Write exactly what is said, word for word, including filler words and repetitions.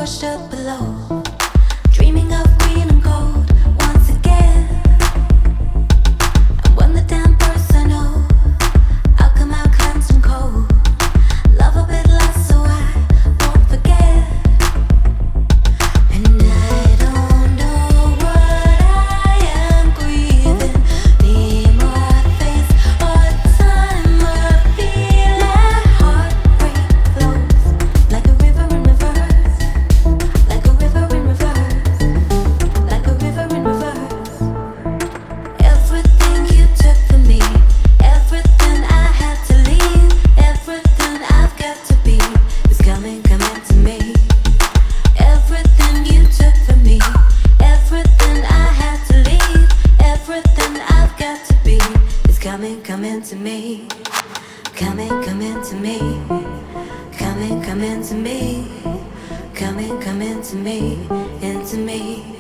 washed up below, dreaming of green and gold once again. And when the damn bursts, I know I'll come out cleansed and cold. Love a bit less so I won't forget. And I don't know what I am breathing. Need more face or time or feel. My heartbreak flows like a river in reverse, like a river in reverse, like a river in reverse. Everything you took from me, everything I had to leave, everything I've got to be is coming, coming to me. Everything you took from me, everything I had to leave, everything I've got to be is coming, coming to me. Coming, coming to me. Coming, coming to me. Coming, coming to me. Into me.